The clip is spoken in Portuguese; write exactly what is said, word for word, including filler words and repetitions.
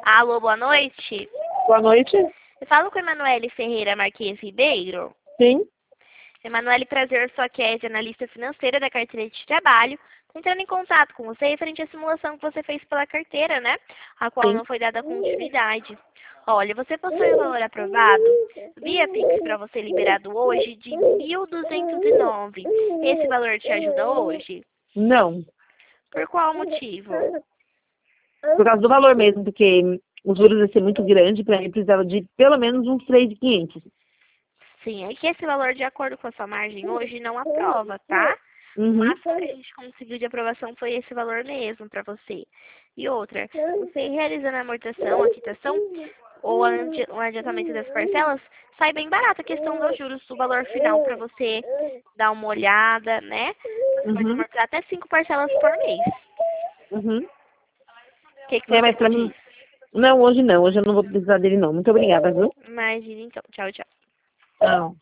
Alô, boa noite. Boa noite. Eu falo com a Emanuele Ferreira Marques Ribeiro. Sim. Emanuele, prazer, sou a Kézia, analista financeira da carteira de trabalho. Tô entrando em contato com você referente à simulação que você fez pela carteira, né? A qual Sim. não foi dada continuidade. Olha, você possui o valor aprovado via Pix para você liberado hoje de mil duzentos e nove. Esse valor te ajuda hoje? Não. Por qual motivo? Por causa do valor mesmo, porque os juros iam ser muito grande, para mim precisava de pelo menos uns três mil e quinhentos. Sim, é que esse valor, de acordo com a sua margem hoje, não aprova, tá? O Uhum. máximo que a gente conseguiu de aprovação foi esse valor mesmo para você. E outra, você realizando a amortização, a quitação ou adi- o adiantamento das parcelas, sai bem barato a questão dos juros do valor final para você dar uma olhada, né? Você pode Uhum. amortizar até cinco parcelas por mês. Uhum. O que, que É, você mas me pra mim... diz? Não, hoje não. Hoje eu não vou precisar dele não. Muito obrigada, viu? Imagina então. Tchau, tchau. Não.